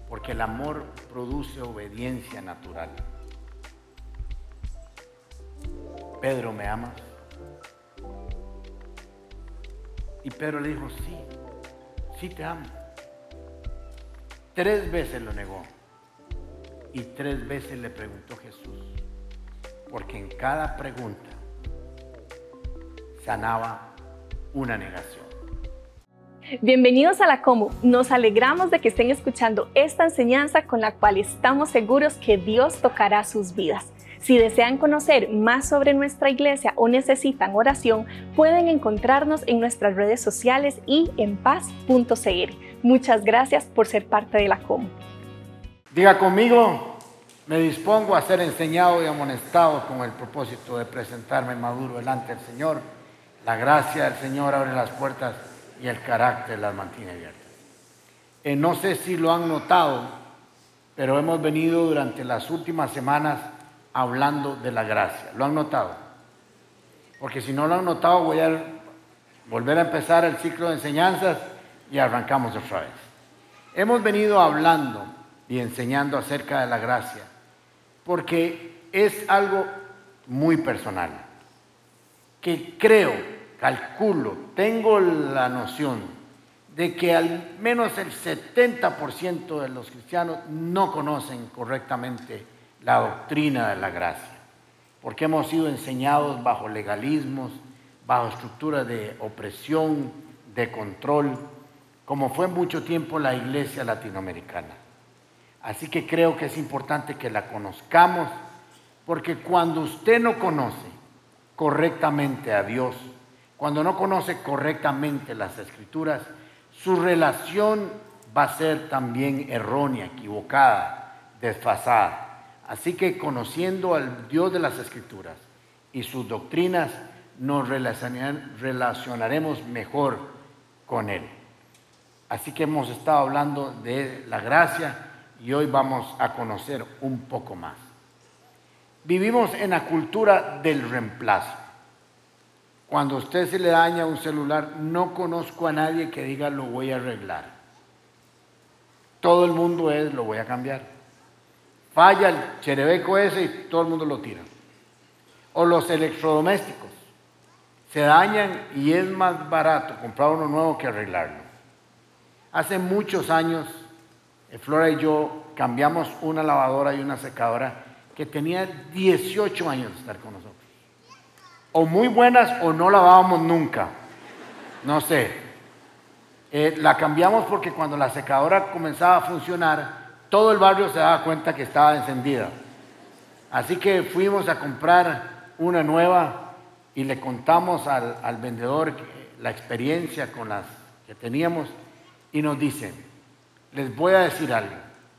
porque el amor produce obediencia natural. Pedro, ¿me amas? Y Pedro le dijo, sí, sí te amo. 3 veces lo negó y 3 veces le preguntó Jesús, porque en cada pregunta sanaba una negación. Bienvenidos a La Combo. Nos alegramos de que estén escuchando esta enseñanza con la cual estamos seguros que Dios tocará sus vidas. Si desean conocer más sobre nuestra iglesia o necesitan oración, pueden encontrarnos en nuestras redes sociales y en paz.cr. Muchas gracias por ser parte de La Combo. Diga conmigo, me dispongo a ser enseñado y amonestado con el propósito de presentarme maduro delante del Señor. La gracia del Señor abre las puertas y el carácter las mantiene abiertas. No sé si lo han notado, pero hemos venido durante las últimas semanas hablando de la gracia. ¿Lo han notado? Porque si no lo han notado, voy a volver a empezar el ciclo de enseñanzas y arrancamos otra vez. Hemos venido hablando y enseñando acerca de la gracia, porque es algo muy personal, que creo, calculo, tengo la noción de que al menos el 70% de los cristianos no conocen correctamente la doctrina de la gracia, porque hemos sido enseñados bajo legalismos, bajo estructuras de opresión, de control, como fue mucho tiempo la iglesia latinoamericana. Así que creo que es importante que la conozcamos, porque cuando usted no conoce correctamente a Dios, cuando no conoce correctamente las Escrituras, su relación va a ser también errónea, equivocada, desfasada. Así que conociendo al Dios de las Escrituras y sus doctrinas, nos relacionaremos mejor con Él. Así que hemos estado hablando de la gracia y hoy vamos a conocer un poco más. Vivimos en la cultura del reemplazo. Cuando a usted se le daña un celular, no conozco a nadie que diga lo voy a arreglar. Todo el mundo es lo voy a cambiar. Falla el cherebeco ese y todo el mundo lo tira. O los electrodomésticos. Se dañan y es más barato comprar uno nuevo que arreglarlo. Hace muchos años, Flora y yo cambiamos una lavadora y una secadora que tenía 18 años de estar con nosotros. O muy buenas o no lavábamos nunca. No sé. La cambiamos porque cuando la secadora comenzaba a funcionar, todo el barrio se daba cuenta que estaba encendida. Así que fuimos a comprar una nueva y le contamos al vendedor la experiencia con las que teníamos y nos dice, les voy a decir algo,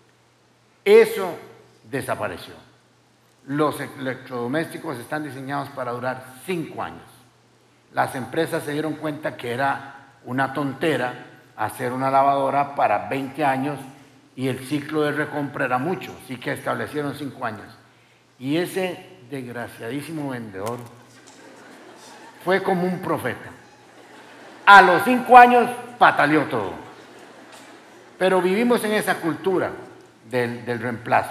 eso desapareció. Los electrodomésticos están diseñados para durar 5 años. Las empresas se dieron cuenta que era una tontera hacer una lavadora para 20 años y el ciclo de recompra era mucho, así que establecieron 5 años. Y ese desgraciadísimo vendedor fue como un profeta. A los 5 años pataleó todo. Pero vivimos en esa cultura del reemplazo.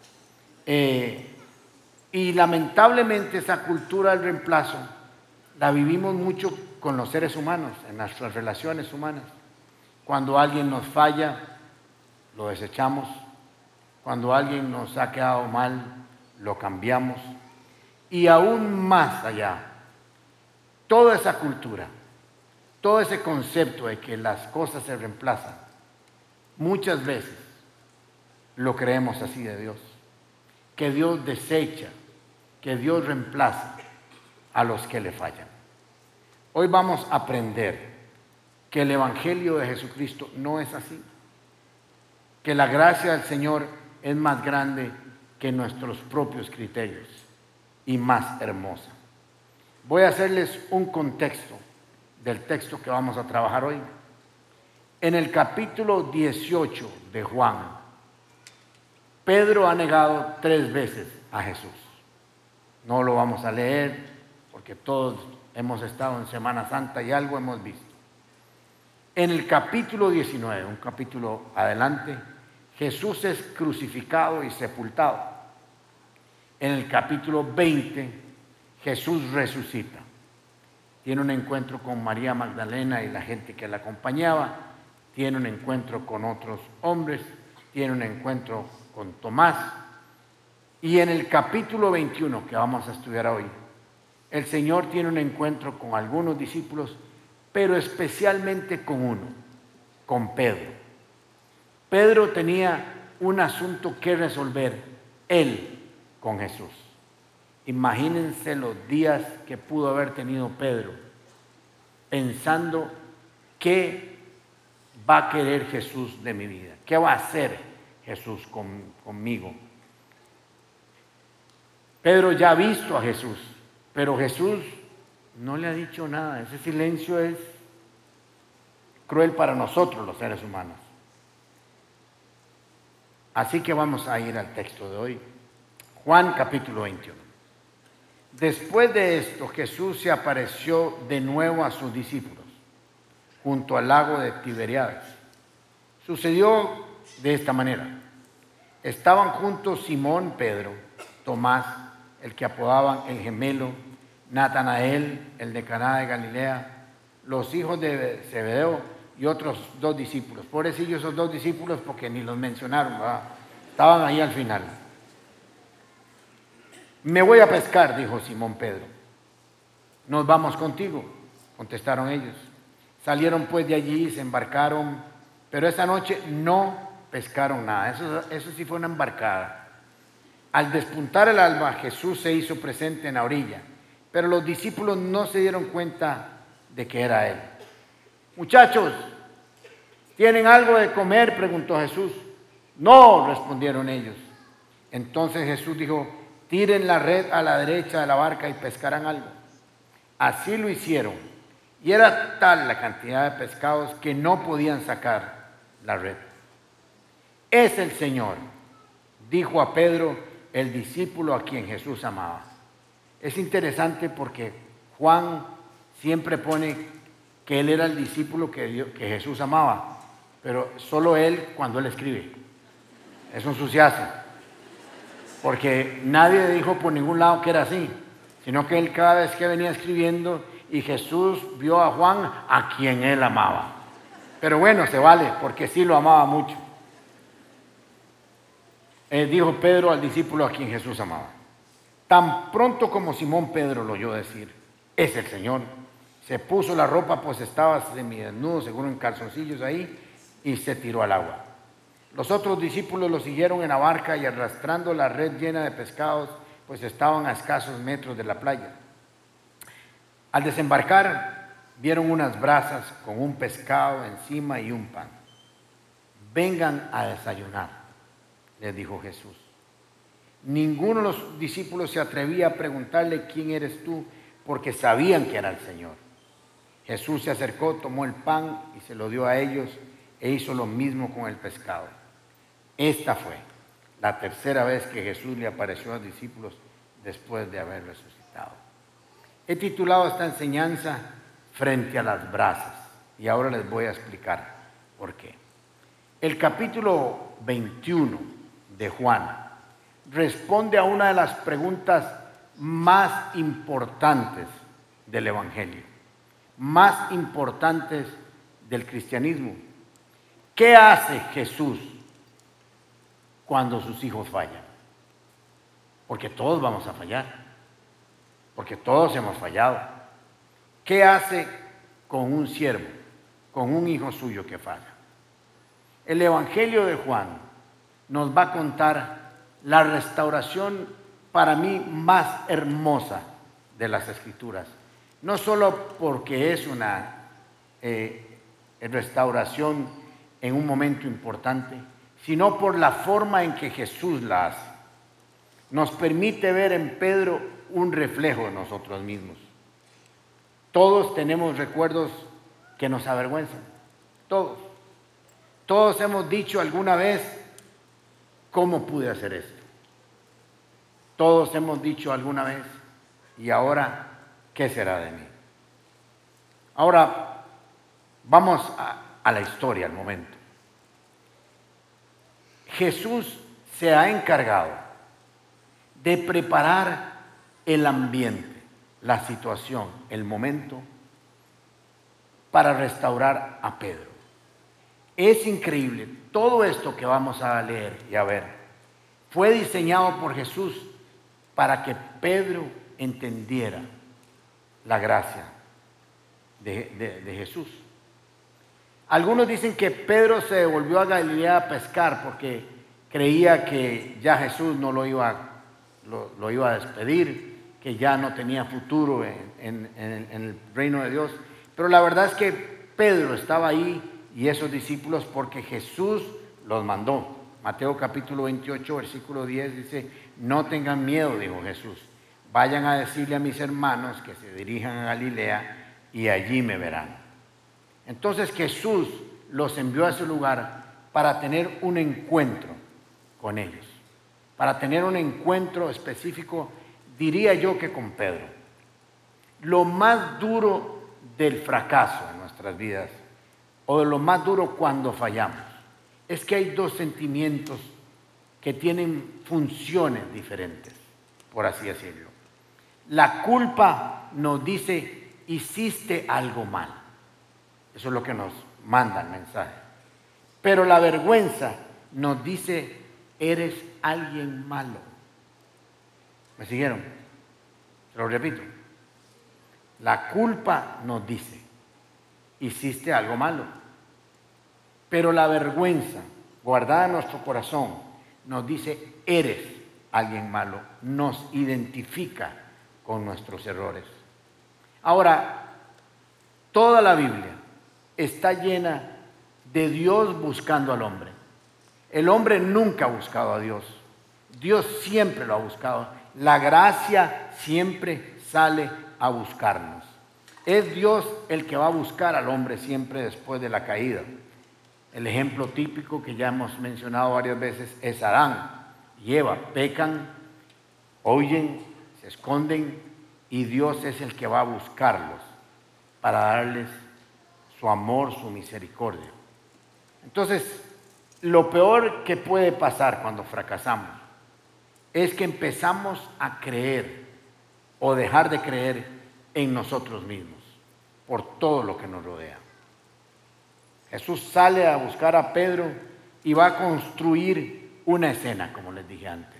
Y lamentablemente esa cultura del reemplazo la vivimos mucho con los seres humanos, en nuestras relaciones humanas. Cuando alguien nos falla, lo desechamos. Cuando alguien nos ha quedado mal, lo cambiamos. Y aún más allá, toda esa cultura, todo ese concepto de que las cosas se reemplazan, muchas veces lo creemos así de Dios. Que Dios desecha, que Dios reemplaza a los que le fallan. Hoy vamos a aprender que el Evangelio de Jesucristo no es así. Que la gracia del Señor es más grande que nuestros propios criterios y más hermosa. Voy a hacerles un contexto del texto que vamos a trabajar hoy. En el capítulo 18 de Juan, Pedro ha negado 3 veces a Jesús. No lo vamos a leer porque todos hemos estado en Semana Santa y algo hemos visto. En el capítulo 19, un capítulo adelante, Jesús es crucificado y sepultado. En el capítulo 20, Jesús resucita. Tiene un encuentro con María Magdalena y la gente que la acompañaba. Tiene un encuentro con otros hombres. Tiene un encuentro con Tomás. Y en el capítulo 21, que vamos a estudiar hoy, el Señor tiene un encuentro con algunos discípulos, pero especialmente con uno, con Pedro. Pedro tenía un asunto que resolver, él con Jesús. Imagínense los días que pudo haber tenido Pedro pensando qué va a querer Jesús de mi vida, qué va a hacer Jesús conmigo. Pedro ya ha visto a Jesús, pero Jesús no le ha dicho nada. Ese silencio es cruel para nosotros los seres humanos. Así que vamos a ir al texto de hoy. Juan capítulo 21. Después de esto, Jesús se apareció de nuevo a sus discípulos junto al lago de Tiberíades. Sucedió de esta manera. Estaban juntos Simón, Pedro, Tomás, el que apodaban el gemelo, Natanael, el de Caná de Galilea, los hijos de Zebedeo y otros 2 discípulos. Pobrecillos esos 2 discípulos porque ni los mencionaron, ¿verdad? Estaban ahí al final. Me voy a pescar, dijo Simón Pedro. Nos vamos contigo, contestaron ellos. Salieron pues de allí y se embarcaron, pero esa noche no pescaron nada. Eso sí fue una embarcada. Al despuntar el alba, Jesús se hizo presente en la orilla, pero los discípulos no se dieron cuenta de que era Él. Muchachos, ¿tienen algo de comer?, preguntó Jesús. No, respondieron ellos. Entonces Jesús dijo, tiren la red a la derecha de la barca y pescarán algo. Así lo hicieron, y era tal la cantidad de pescados que no podían sacar la red. Es el Señor, dijo a Pedro, el discípulo a quien Jesús amaba. Es interesante porque Juan siempre pone que él era el discípulo que Jesús amaba, pero solo él cuando él escribe. Es un suciazo, porque nadie dijo por ningún lado que era así, sino que él cada vez que venía escribiendo y Jesús vio a Juan a quien él amaba. Pero bueno, se vale, porque sí lo amaba mucho. Dijo Pedro al discípulo a quien Jesús amaba. Tan pronto como Simón Pedro lo oyó decir, es el Señor, se puso la ropa, pues estaba semidesnudo, seguro en calzoncillos ahí, y se tiró al agua. Los otros discípulos lo siguieron en la barca y arrastrando la red llena de pescados, pues estaban a escasos metros de la playa. Al desembarcar, vieron unas brasas con un pescado encima y un pan. Vengan a desayunar, les dijo Jesús. Ninguno de los discípulos se atrevía a preguntarle quién eres tú, porque sabían que era el Señor. Jesús se acercó, tomó el pan y se lo dio a ellos e hizo lo mismo con el pescado. Esta fue la tercera vez que Jesús le apareció a los discípulos después de haber resucitado. He titulado esta enseñanza Frente a las brasas y ahora les voy a explicar por qué. El capítulo 21 de Juan responde a una de las preguntas más importantes del Evangelio, más importantes del cristianismo. ¿Qué hace Jesús cuando sus hijos fallan? Porque todos vamos a fallar, porque todos hemos fallado. ¿Qué hace con un siervo, con un hijo suyo que falla? El Evangelio de Juan nos va a contar la restauración para mí más hermosa de las Escrituras. No solo porque es una restauración en un momento importante, sino por la forma en que Jesús la hace. Nos permite ver en Pedro un reflejo de nosotros mismos. Todos tenemos recuerdos que nos avergüenzan, todos. Todos hemos dicho alguna vez, ¿cómo pude hacer esto? Todos hemos dicho alguna vez, ¿y ahora qué será de mí? Ahora, vamos a la historia, al momento. Jesús se ha encargado de preparar el ambiente, la situación, el momento para restaurar a Pedro. Es increíble, todo esto que vamos a leer y a ver fue diseñado por Jesús para que Pedro entendiera la gracia de Jesús. Algunos dicen que Pedro se devolvió a Galilea a pescar porque creía que ya Jesús no lo iba a despedir, que ya no tenía futuro en el reino de Dios. Pero la verdad es que Pedro estaba ahí y esos discípulos porque Jesús los mandó. Mateo capítulo 28, versículo 10 dice: no tengan miedo, dijo Jesús, vayan a decirle a mis hermanos que se dirijan a Galilea y allí me verán. Entonces Jesús los envió a ese lugar para tener un encuentro con ellos, para tener un encuentro específico, diría yo que con Pedro. Lo más duro del fracaso en nuestras vidas, o de lo más duro cuando fallamos, es que hay dos sentimientos que tienen funciones diferentes, por así decirlo. La culpa nos dice: hiciste algo mal. Eso es lo que nos manda el mensaje. Pero la vergüenza nos dice: eres alguien malo. ¿Me siguieron? Se lo repito. La culpa nos dice: hiciste algo malo. Pero la vergüenza guardada en nuestro corazón nos dice: eres alguien malo. Nos identifica con nuestros errores. Ahora, toda la Biblia está llena de Dios buscando al hombre. El hombre nunca ha buscado a Dios. Dios siempre lo ha buscado. La gracia siempre sale a buscarnos. Es Dios el que va a buscar al hombre siempre después de la caída. El ejemplo típico que ya hemos mencionado varias veces es Adán y Eva. Pecan, huyen, se esconden y Dios es el que va a buscarlos para darles su amor, su misericordia. Entonces, lo peor que puede pasar cuando fracasamos es que empezamos a creer o dejar de creer en nosotros mismos por todo lo que nos rodea. Jesús sale a buscar a Pedro y va a construir una escena, como les dije antes.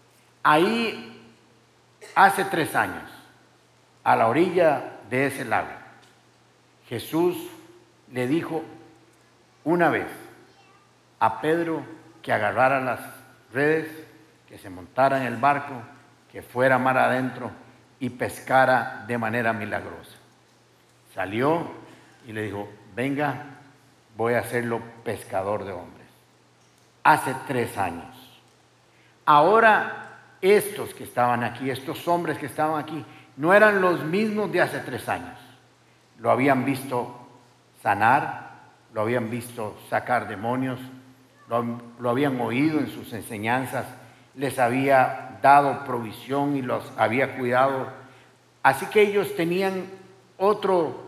Ahí, hace 3 años, a la orilla de ese lago, Jesús le dijo una vez a Pedro que agarrara las redes, que se montara en el barco, que fuera mar adentro y pescara de manera milagrosa. Salió y le dijo: venga, voy a hacerlo pescador de hombres. Hace 3 años. Ahora estos que estaban aquí, estos hombres que estaban aquí, no eran los mismos de hace 3 años. Lo habían visto sanar, lo habían visto sacar demonios, lo habían oído en sus enseñanzas, les había dado provisión y los había cuidado. Así que ellos tenían otro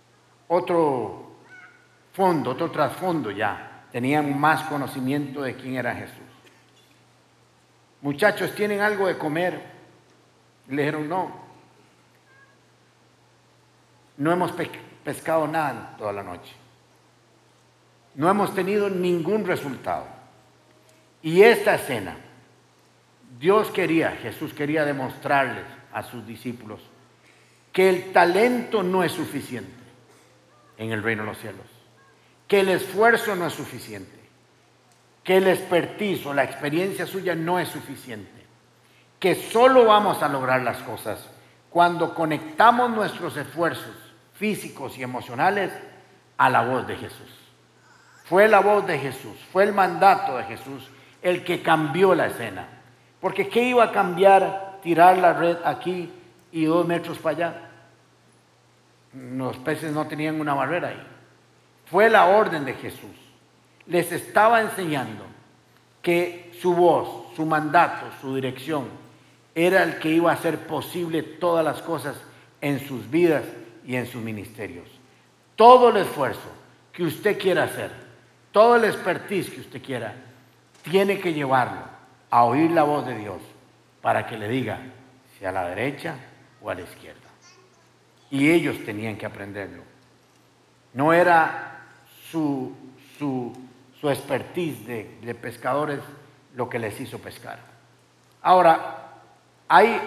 fondo, otro trasfondo ya. Tenían más conocimiento de quién era Jesús. Muchachos, ¿tienen algo de comer? Le dijeron: no hemos pescado nada toda la noche. No hemos tenido ningún resultado. Y esta escena, Jesús quería demostrarles a sus discípulos que el talento no es suficiente en el reino de los cielos, que el esfuerzo no es suficiente, que el expertise o la experiencia suya no es suficiente, que solo vamos a lograr las cosas cuando conectamos nuestros esfuerzos físicos y emocionales a la voz de Jesús. Fue la voz de Jesús, fue el mandato de Jesús el que cambió la escena. Porque ¿qué iba a cambiar tirar la red aquí y 2 metros para allá? Los peces no tenían una barrera ahí. Fue la orden de Jesús. Les estaba enseñando que su voz, su mandato, su dirección era el que iba a hacer posible todas las cosas en sus vidas y en sus ministerios. Todo el esfuerzo que usted quiera hacer, todo el expertise que usted quiera, tiene que llevarlo a oír la voz de Dios para que le diga si a la derecha o a la izquierda. Y ellos tenían que aprenderlo. No era su expertise de pescadores lo que les hizo pescar. Ahora, hay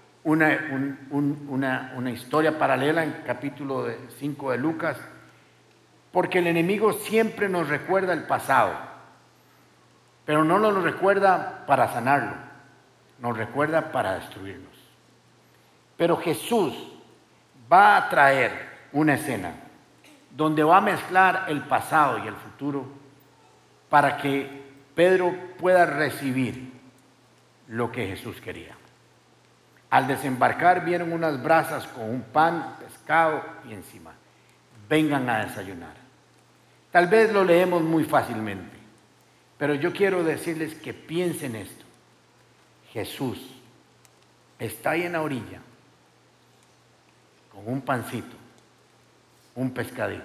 una historia paralela en capítulo 5 de Lucas, porque el enemigo siempre nos recuerda el pasado, pero no nos recuerda para sanarlo, nos recuerda para destruirnos. Pero Jesús va a traer una escena donde va a mezclar el pasado y el futuro para que Pedro pueda recibir lo que Jesús quería. Al desembarcar vieron unas brasas con un pan, pescado y encima. Vengan a desayunar. Tal vez lo leemos muy fácilmente, pero yo quiero decirles que piensen esto. Jesús está ahí en la orilla con un pancito, un pescadito,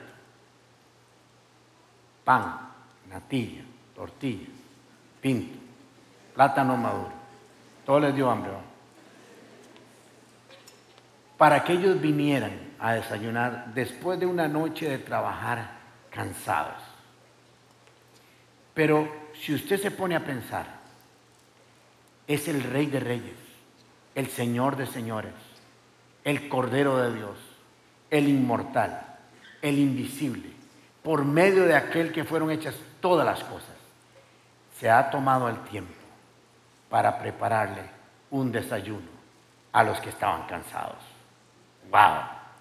pan, natilla, tortilla, pinto, plátano maduro. Todo les dio hambre, ¿no? Para que ellos vinieran a desayunar después de una noche de trabajar cansados. Pero si usted se pone a pensar, es el Rey de Reyes, el Señor de Señores, el Cordero de Dios, el inmortal, el invisible, por medio de aquel que fueron hechas todas las cosas. Se ha tomado el tiempo para prepararle un desayuno a los que estaban cansados. ¡Wow!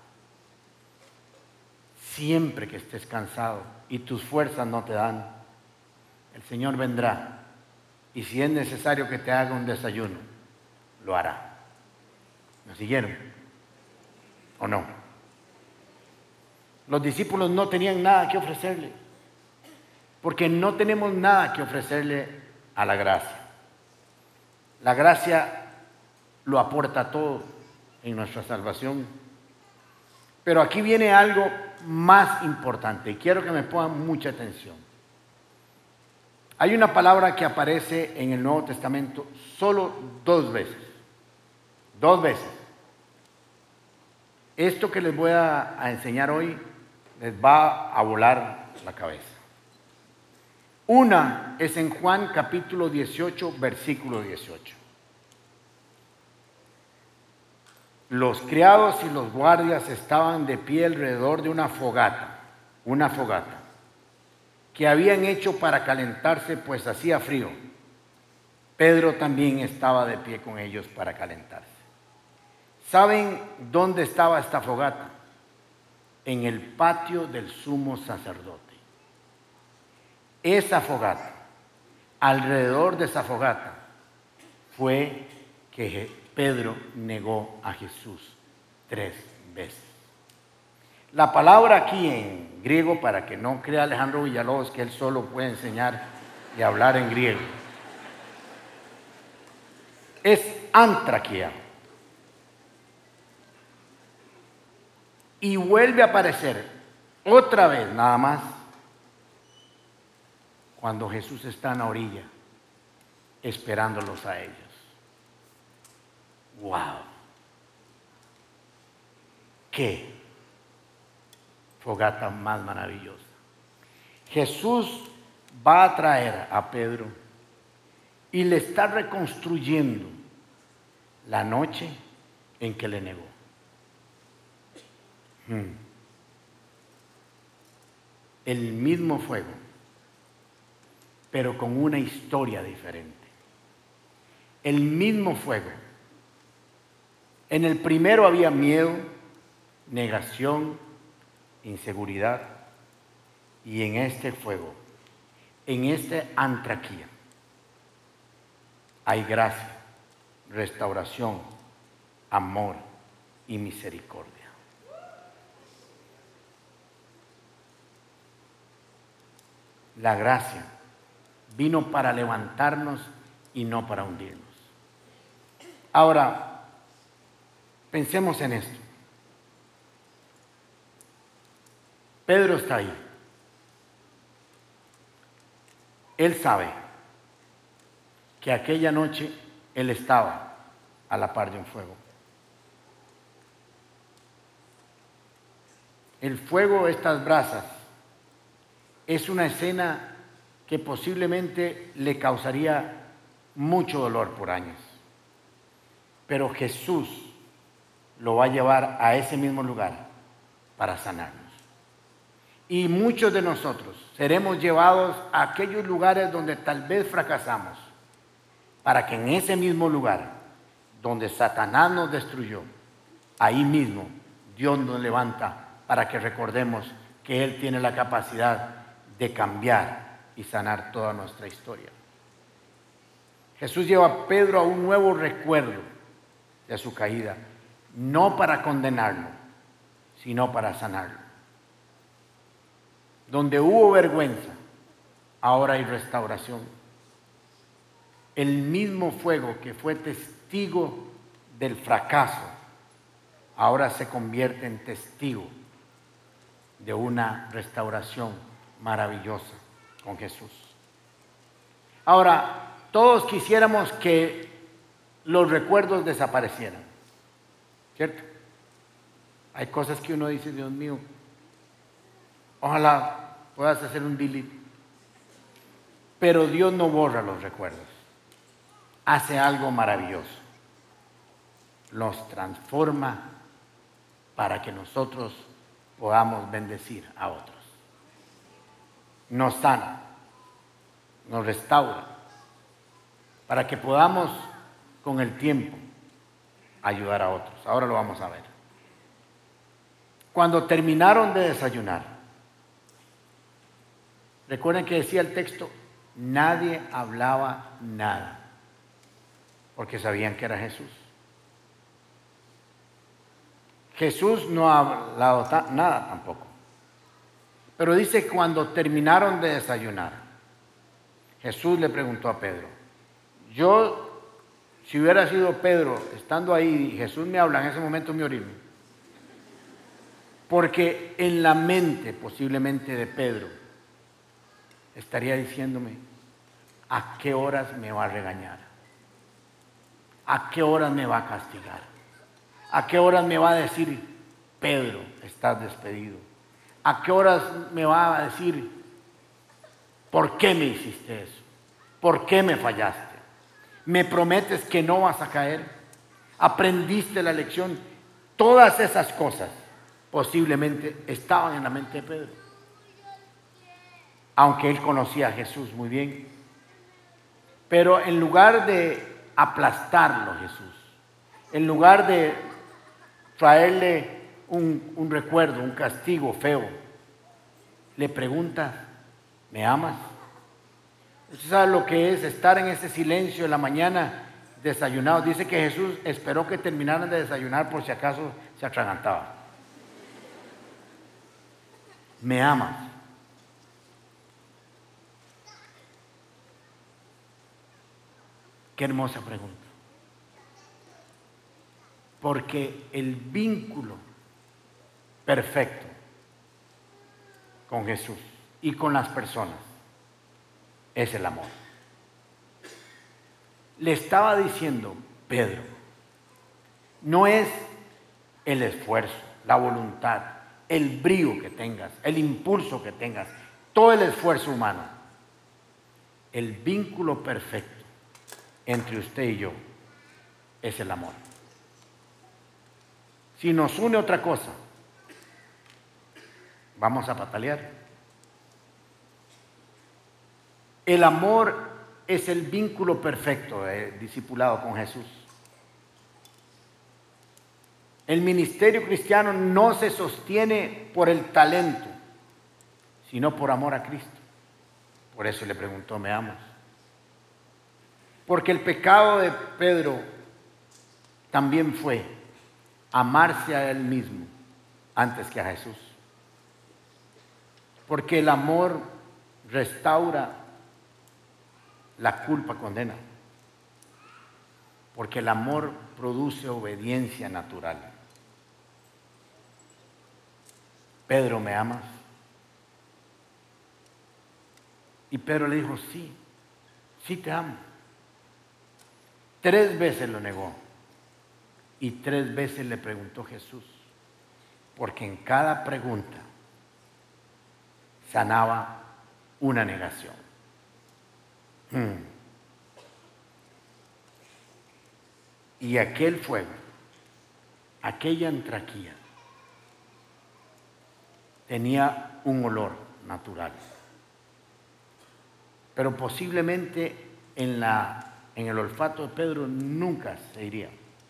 Siempre que estés cansado y tus fuerzas no te dan, el Señor vendrá y si es necesario que te haga un desayuno, lo hará. ¿Me siguieron? ¿O no? Los discípulos no tenían nada que ofrecerle, porque no tenemos nada que ofrecerle a la gracia. La gracia lo aporta todo en nuestra salvación. Pero aquí viene algo más importante y quiero que me pongan mucha atención. Hay una palabra que aparece en el Nuevo Testamento solo 2 veces. 2 veces. Esto que les voy a enseñar hoy les va a volar la cabeza. Una es en Juan capítulo 18, versículo 18. Los criados y los guardias estaban de pie alrededor de una fogata, que habían hecho para calentarse, pues hacía frío. Pedro también estaba de pie con ellos para calentarse. ¿Saben dónde estaba esta fogata? En el patio del sumo sacerdote. Esa fogata, alrededor de esa fogata, fue que Pedro negó a Jesús 3 veces. La palabra aquí en griego, para que no crea Alejandro Villalobos que él solo puede enseñar y hablar en griego, es antraquía. Y vuelve a aparecer otra vez nada más cuando Jesús está en la orilla esperándolos a ellos. ¡Wow! ¡Qué fogata más maravillosa! Jesús va a traer a Pedro y le está reconstruyendo la noche en que le negó. El mismo fuego, pero con una historia diferente. El mismo fuego. En el primero había miedo, negación, inseguridad, y en este fuego, en este antraquía, hay gracia, restauración, amor y misericordia. La gracia vino para levantarnos y no para hundirnos. Ahora, pensemos en esto. Pedro está ahí. Él sabe que aquella noche él estaba a la par de un fuego. El fuego, estas brasas, es una escena que posiblemente le causaría mucho dolor por años. Pero Jesús lo va a llevar a ese mismo lugar para sanarnos. Y muchos de nosotros seremos llevados a aquellos lugares donde tal vez fracasamos, para que en ese mismo lugar donde Satanás nos destruyó, ahí mismo Dios nos levanta para que recordemos que Él tiene la capacidad de cambiar y sanar toda nuestra historia. Jesús lleva a Pedro a un nuevo recuerdo de su caída, no para condenarlo, sino para sanarlo. Donde hubo vergüenza, ahora hay restauración. El mismo fuego que fue testigo del fracaso, ahora se convierte en testigo de una restauración maravillosa con Jesús. Ahora, todos quisiéramos que los recuerdos desaparecieran, ¿cierto? Hay cosas que uno dice, Dios mío, ojalá puedas hacer un delete. Pero Dios no borra los recuerdos. Hace algo maravilloso. Los transforma para que nosotros podamos bendecir a otros. Nos sana, nos restaura, para que podamos con el tiempo ayudar a otros. Ahora lo vamos a ver. Cuando terminaron de desayunar, recuerden que decía el texto, nadie hablaba nada, porque sabían que era Jesús. Jesús no ha hablado nada tampoco. Pero dice cuando terminaron de desayunar, Jesús le preguntó a Pedro, si hubiera sido Pedro estando ahí y Jesús me habla en ese momento me orino. Porque en la mente posiblemente de Pedro estaría diciéndome, ¿a qué horas me va a regañar? ¿A qué horas me va a castigar? ¿A qué horas me va a decir, Pedro, estás despedido? ¿A qué horas me va a decir, ¿por qué me hiciste eso? ¿Por qué me fallaste? ¿Me prometes que no vas a caer? ¿Aprendiste la lección? Todas esas cosas posiblemente estaban en la mente de Pedro. Aunque él conocía a Jesús muy bien. Pero en lugar de aplastarlo Jesús, en lugar de traerle un recuerdo, un castigo feo, le pregunta, ¿me amas? ¿Usted sabe lo que es estar en ese silencio en la mañana desayunado? Dice que Jesús esperó que terminaran de desayunar por si acaso se atragantaba. ¿Me amas? Qué hermosa pregunta. Porque el vínculo perfecto con Jesús y con las personas es el amor. Le estaba diciendo Pedro, no es el esfuerzo, la voluntad, el brío que tengas, el impulso que tengas, todo el esfuerzo humano. El vínculo perfecto entre usted y yo es el amor. Si nos une otra cosa, vamos a patalear. El amor es el vínculo perfecto de discipulado con Jesús. El ministerio cristiano no se sostiene por el talento, sino por amor a Cristo. Por eso le preguntó, ¿me amas? Porque el pecado de Pedro también fue amarse a él mismo antes que a Jesús. Porque el amor restaura, la culpa condena. Porque el amor produce obediencia natural. Pedro, ¿me amas? Y Pedro le dijo, sí, sí te amo. 3 veces lo negó. Y 3 veces le preguntó Jesús, porque en cada pregunta sanaba una negación. Y aquel fuego, aquella antraquía, tenía un olor natural. Pero posiblemente en el olfato de Pedro nunca se iría.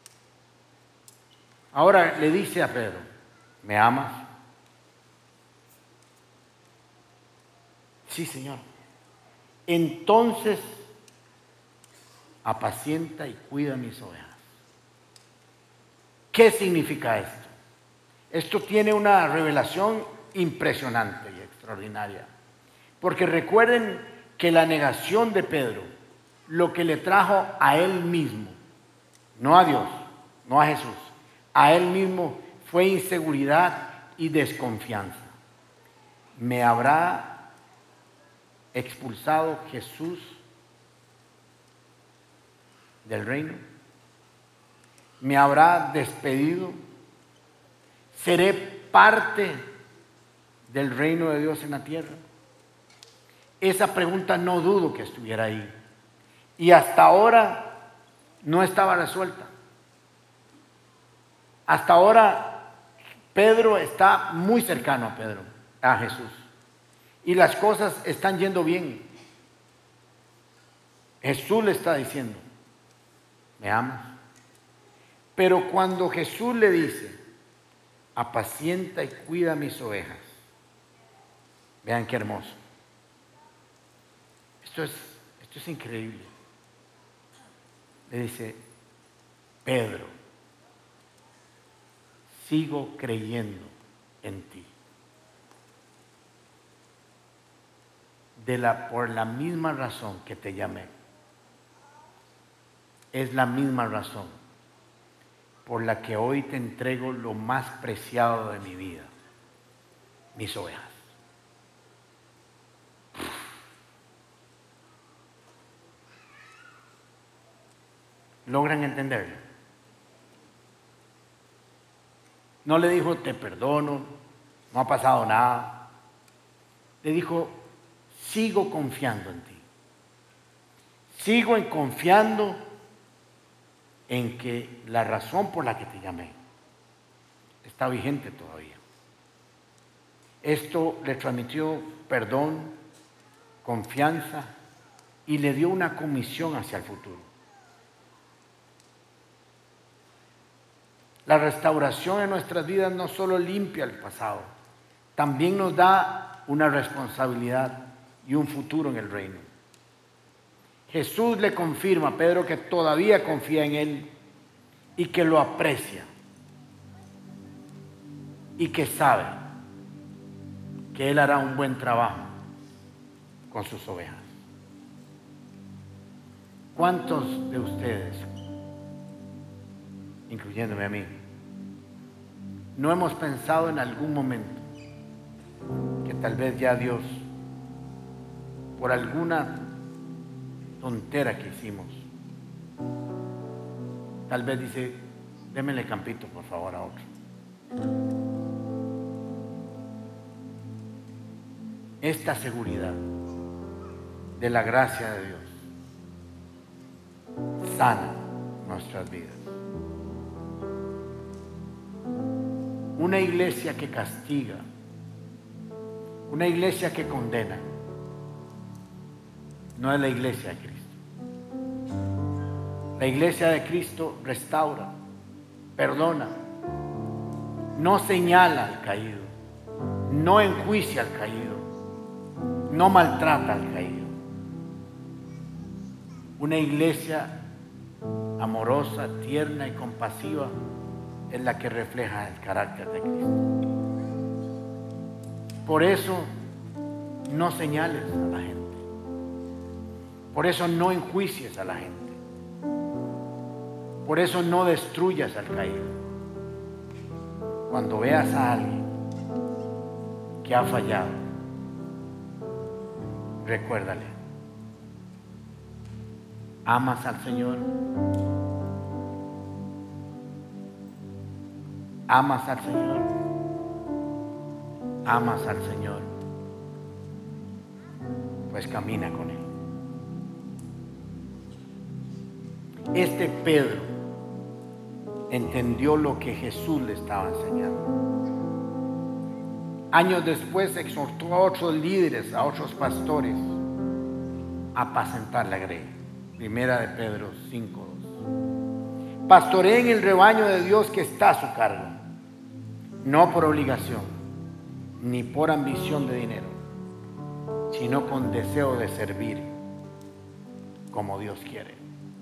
Ahora le dice a Pedro, ¿me amas? Sí, Señor. Entonces, apacienta y cuida mis ovejas. ¿Qué significa esto? Esto tiene una revelación impresionante y extraordinaria. Porque recuerden que la negación de Pedro, lo que le trajo a él mismo, no a Dios, no a Jesús, a él mismo fue inseguridad y desconfianza. ¿Me habrá expulsado Jesús del reino? ¿Me habrá despedido? ¿Seré parte del reino de Dios en la tierra? Esa pregunta no dudo que estuviera ahí. Y hasta ahora no estaba resuelta. Hasta ahora Pedro está muy cercano a Jesús. Y las cosas están yendo bien. Jesús le está diciendo, ¿me amas? Pero cuando Jesús le dice, apacienta y cuida mis ovejas, vean qué hermoso. Esto es increíble. Le dice, Pedro, sigo creyendo en ti. Por la misma razón que te llamé. Es la misma razón por la que hoy te entrego lo más preciado de mi vida, mis ovejas. ¿Logran entenderlo? No le dijo, te perdono, no ha pasado nada. Le dijo, sigo confiando en ti. Sigo confiando en que la razón por la que te llamé está vigente todavía. Esto le transmitió perdón, confianza y le dio una comisión hacia el futuro. La restauración en nuestras vidas no solo limpia el pasado, también nos da una responsabilidad y un futuro en el reino. Jesús le confirma a Pedro que todavía confía en él y que lo aprecia y que sabe que él hará un buen trabajo con sus ovejas. ¿Cuántos de ustedes, incluyéndome a mí, no hemos pensado en algún momento que tal vez ya Dios, por alguna tontera que hicimos, tal vez dice, démele campito por favor a otro? Esta seguridad de la gracia de Dios sana nuestras vidas. Una iglesia que castiga, una iglesia que condena, no es la iglesia de Cristo. La iglesia de Cristo restaura, perdona, no señala al caído, no enjuicia al caído, no maltrata al caído. Una iglesia amorosa, tierna y compasiva es la que refleja el carácter de Cristo. Por eso no señales a la gente. Por eso no enjuicies a la gente. Por eso no destruyas al caído. Cuando veas a alguien que ha fallado, recuérdale, ¿Amas al Señor? ¿Amas al Señor? ¿Amas al Señor? Pues camina con Él. Este Pedro entendió lo que Jesús le estaba enseñando. Años después exhortó a otros líderes, a otros pastores, a apacentar la grey. Primera de Pedro 5:2. Pastoreen el rebaño de Dios que está a su cargo, no por obligación, ni por ambición de dinero, sino con deseo de servir como Dios quiere.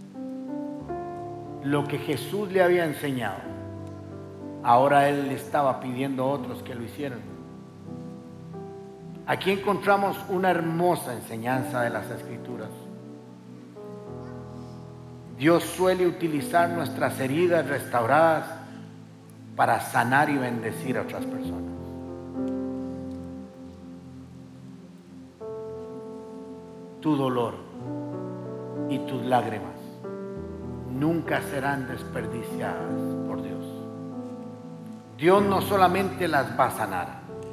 Lo que Jesús le había enseñado, ahora Él le estaba pidiendo a otros que lo hicieran. Aquí encontramos una hermosa enseñanza de las Escrituras. Dios suele utilizar nuestras heridas restauradas para sanar y bendecir a otras personas. Tu dolor y tus lágrimas nunca serán desperdiciadas por Dios. Dios no solamente las va a sanar,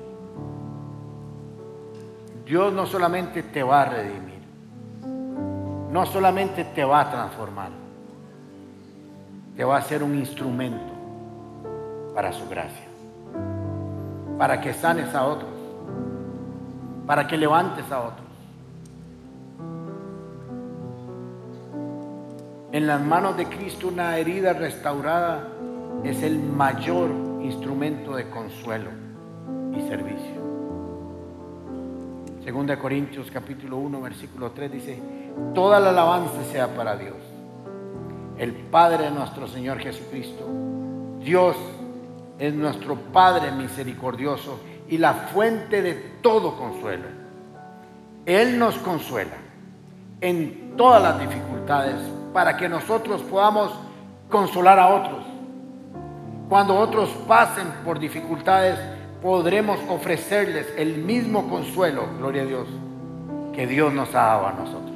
Dios no solamente te va a redimir, no solamente te va a transformar, te va a hacer un instrumento para su gracia, para que sanes a otros, para que levantes a otros. En las manos de Cristo, una herida restaurada es el mayor instrumento de consuelo y servicio. Segunda de Corintios capítulo 1 versículo 3 dice: toda la alabanza sea para Dios, el Padre de nuestro Señor Jesucristo. Dios es nuestro Padre misericordioso y la fuente de todo consuelo. Él nos consuela en todas las dificultades para que nosotros podamos consolar a otros. Cuando otros pasen por dificultades, podremos ofrecerles el mismo consuelo, gloria a Dios, que Dios nos ha dado a nosotros.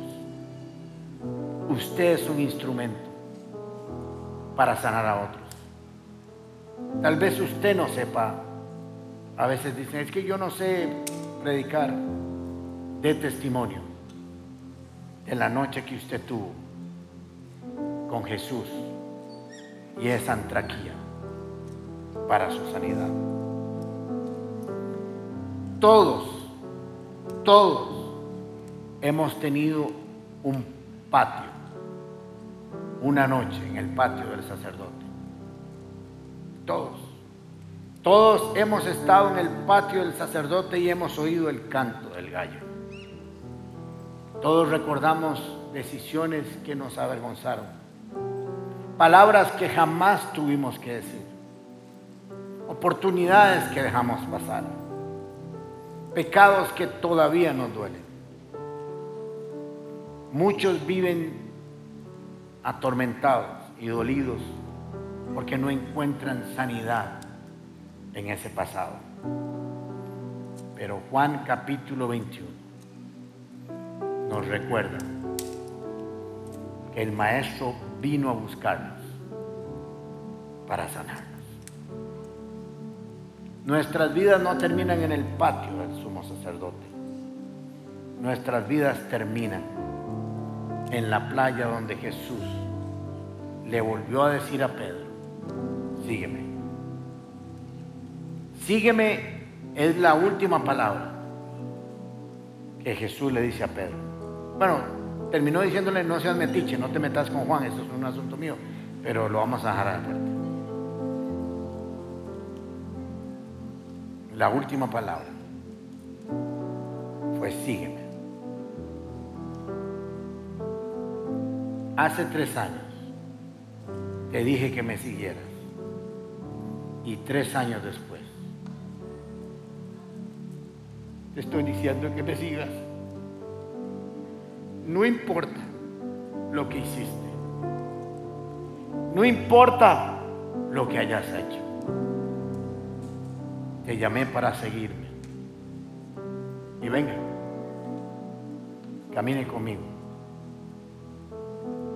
Usted es un instrumento para sanar a otros. Tal vez usted no sepa. A veces dicen: es que yo no sé predicar. Dé testimonio de la noche que usted tuvo con Jesús y esa antraquía para su sanidad. Todos hemos tenido un patio, una noche en el patio del sacerdote. Todos hemos estado en el patio del sacerdote y hemos oído el canto del gallo. Todos recordamos decisiones que nos avergonzaron, palabras que jamás tuvimos que decir, oportunidades que dejamos pasar, pecados que todavía nos duelen. Muchos viven atormentados y dolidos porque no encuentran sanidad en ese pasado. Pero Juan capítulo 21 nos recuerda que el Maestro vino a buscarnos para sanarnos. Nuestras vidas no terminan en el patio del sumo sacerdote. Nuestras vidas terminan en la playa donde Jesús le volvió a decir a Pedro: sígueme. Sígueme es la última palabra que Jesús le dice a Pedro. Bueno, terminó diciéndole: no seas metiche, no te metas con Juan, esto es un asunto mío, pero lo vamos a dejar aparte. La última palabra fue: sígueme. Hace 3 años te dije que me siguieras, y 3 años después te estoy diciendo que me sigas. No importa lo que hiciste, no importa lo que hayas hecho, te llamé para seguirme. Y venga, camine conmigo.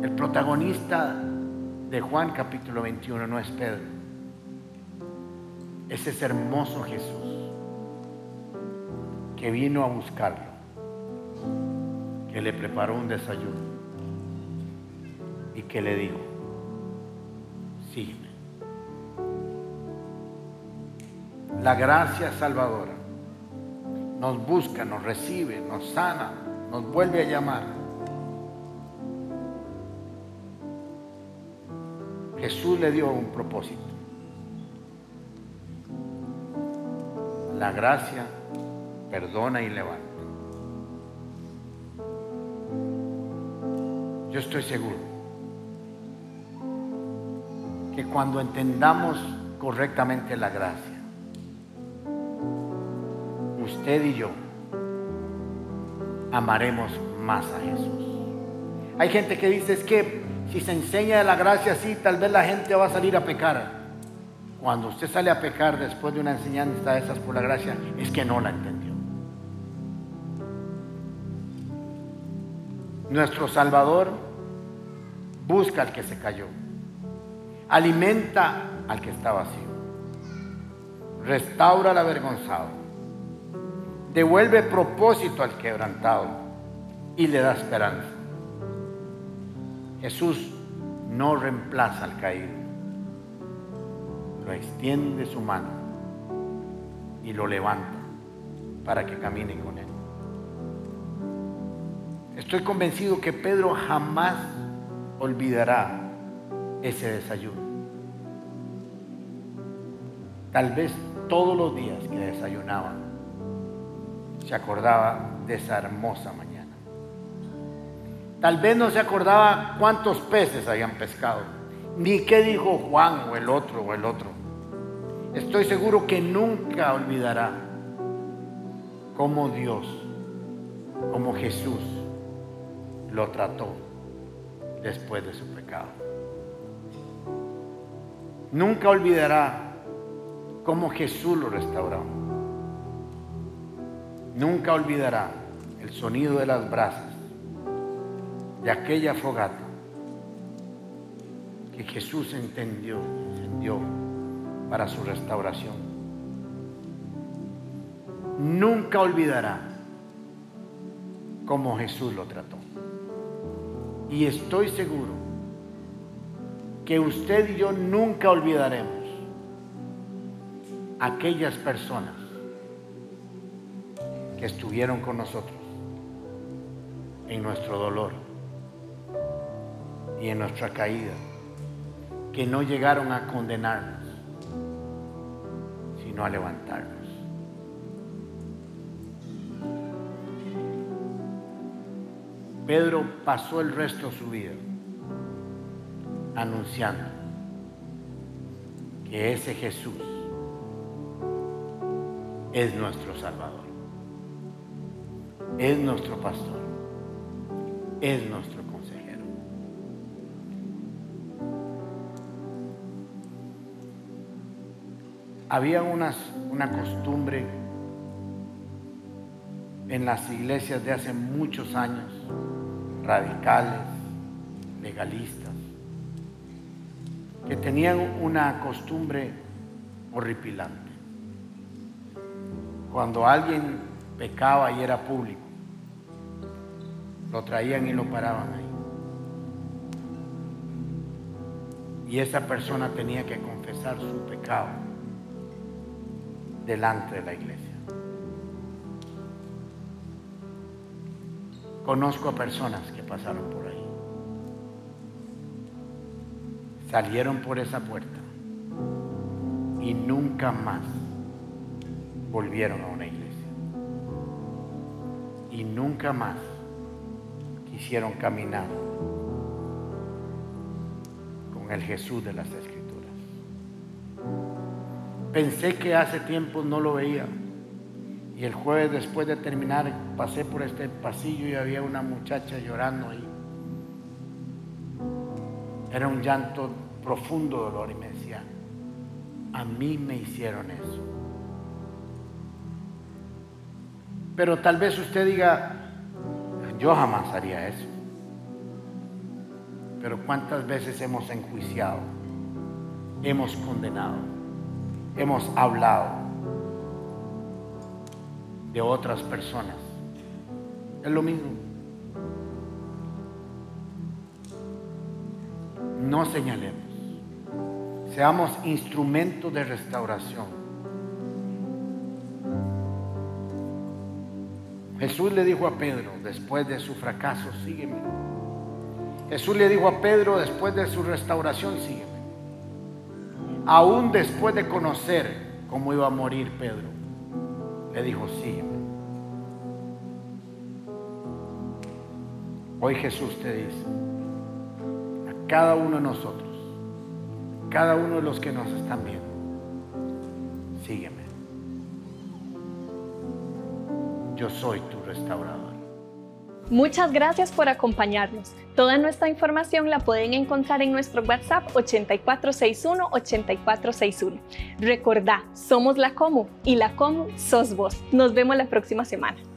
El protagonista de Juan capítulo 21 no es Pedro, es ese hermoso Jesús que vino a buscarlo, que le preparó un desayuno y que le dijo: sígueme. La gracia salvadora nos busca, nos recibe, nos sana, nos vuelve a llamar. Jesús le dio un propósito. La gracia perdona y levanta. Yo estoy seguro que cuando entendamos correctamente la gracia, usted y yo amaremos más a Jesús. Hay gente que dice: es que si se enseña de la gracia así, tal vez la gente va a salir a pecar. Cuando usted sale a pecar después de una enseñanza de esas por la gracia, es que no la entendió. Nuestro Salvador busca al que se cayó, alimenta al que está vacío, restaura al avergonzado, devuelve propósito al quebrantado y le da esperanza. Jesús no reemplaza al caído, lo extiende su mano y lo levanta para que camine con él. Estoy convencido que Pedro jamás olvidará ese desayuno. Tal vez todos los días que desayunaba se acordaba de esa hermosa mañana. Tal vez no se acordaba cuántos peces habían pescado, ni qué dijo Juan o el otro. Estoy seguro que nunca olvidará cómo Dios, cómo Jesús lo trató después de su pecado. Nunca olvidará cómo Jesús lo restauró. Nunca olvidará el sonido de las brasas de aquella fogata que Jesús encendió para su restauración. Nunca olvidará cómo Jesús lo trató. Y estoy seguro que usted y yo nunca olvidaremos aquellas personas que estuvieron con nosotros en nuestro dolor y en nuestra caída, que no llegaron a condenarnos, sino a levantarnos. Pedro pasó el resto de su vida anunciando que ese Jesús es nuestro Salvador, es nuestro pastor, es nuestro consejero. Había una costumbre en las iglesias de hace muchos años, radicales, legalistas, que tenían una costumbre horripilante. Cuando alguien pecaba y era público, lo traían y lo paraban ahí. Y esa persona tenía que confesar su pecado delante de la iglesia. Conozco a personas que pasaron por ahí, salieron por esa puerta y nunca más volvieron a una iglesia, y nunca más quisieron caminar con el Jesús de las Escrituras. Pensé que hace tiempo no lo veía, y el jueves, después de terminar, pasé por este pasillo y había una muchacha llorando ahí. Era un llanto profundo dolor, y me decía: a mí me hicieron eso. Pero tal vez usted diga: yo jamás haría eso. pero cuántas veces hemos enjuiciado, hemos condenado, hemos hablado de otras personas. Es lo mismo. No señalemos, seamos instrumentos de restauración. Jesús le dijo a Pedro después de su fracaso, sígueme. Jesús le dijo a Pedro después de su restauración, sígueme. Aún después de conocer cómo iba a morir Pedro, le dijo, sígueme. Hoy Jesús te dice a cada uno de nosotros, cada uno de los que nos están viendo, sígueme. Yo soy tu restaurador. Muchas gracias por acompañarnos. Toda nuestra información la pueden encontrar en nuestro WhatsApp 8461-8461. Recordá, somos la Comu y la Comu sos vos. Nos vemos la próxima semana.